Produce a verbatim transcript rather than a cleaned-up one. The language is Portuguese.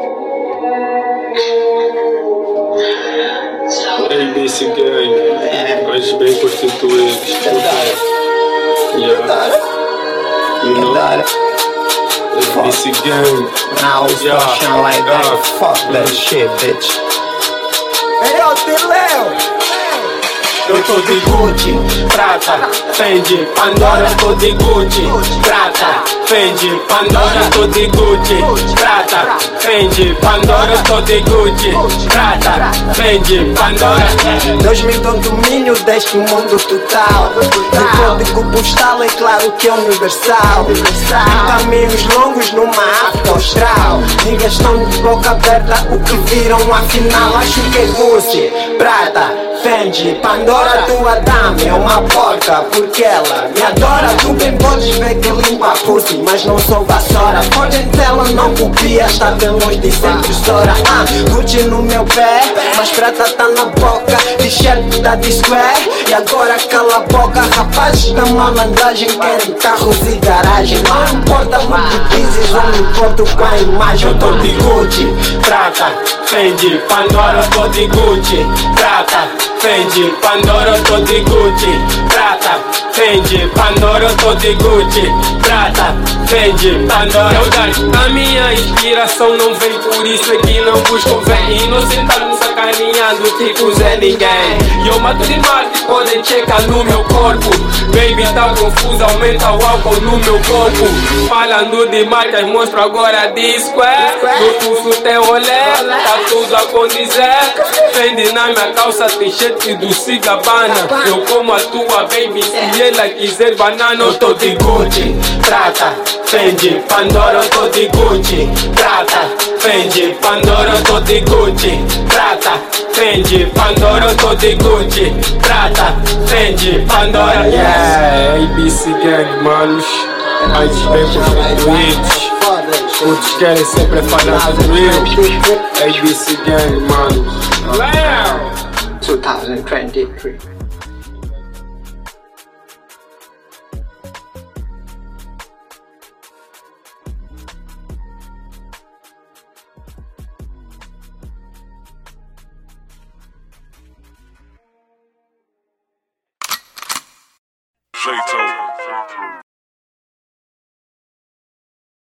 A B C Gang, mas bem constituídos. Yeah. You know? A B C Gang. Now it's Yeah. pushing like that. Yeah. Fuck that shit, bitch. Hey, yo, T-Leo! Eu tô de Gucci, prata, Fendi, Pandora, tô de Gucci, prata, Fendi, Pandora, tô de Gucci, prata, Fendi, Pandora, tô de Gucci, prata, Fendi, Pandora. dois mil com domínio deste mundo total. O código postal é claro que é universal. Caminhos longos numa África austral. Niggas estão de boca aberta, o que viram afinal acho que é Gucci, prata, Fendi, Pandora, tua dama é uma porca, porque ela me adora. Tu bem podes ver que limpa a pussy, mas não sou vassoura. Podem tela, não copia, está bem longe de ser impressora. Ah, Gucci no meu pé, mas prata tá na boca. T-shirt da D-Square, e agora cala a boca. Rapazes da malandragem querem carros e garagem. Não importa o que dizes, não me importo com a imagem. Eu tô de Gucci, prata, Fendi, Pandora, tô de Gucci, prata, Fendi, Pandora, tô de Gucci, prata, Fendi, Pandora, tô de Gucci, prata, Fendi, Pandora. Eu dar a minha inspiração não vem, por isso é que não busco vem. Inocentado, sacaneando, tipo Zé Ninguém. E eu mato de Marte, podem checar no meu corpo. Baby tá confuso, aumenta o álcool no meu corpo. Falando de marcas, mostro agora de Square. No pulso tem rolé, tá tudo a condizer. Fendi na minha calça, t-shirt do Cigabana. Eu como a tua baby, se ela quiser banana. Eu tô de Gucci, prata, Fendi, Pandora, eu tô de Gucci, prata, Fendi, Pandora, eu tô de Gucci, prata, Fendi, Pandora, eu tô de Gucci, prata, Fendi, Pandora. Yeah, A B C Gang, manos, mais bem constituídos. Outros querem sempre falar do eu. A B C Gang, manos. twenty twenty-three. Jeito.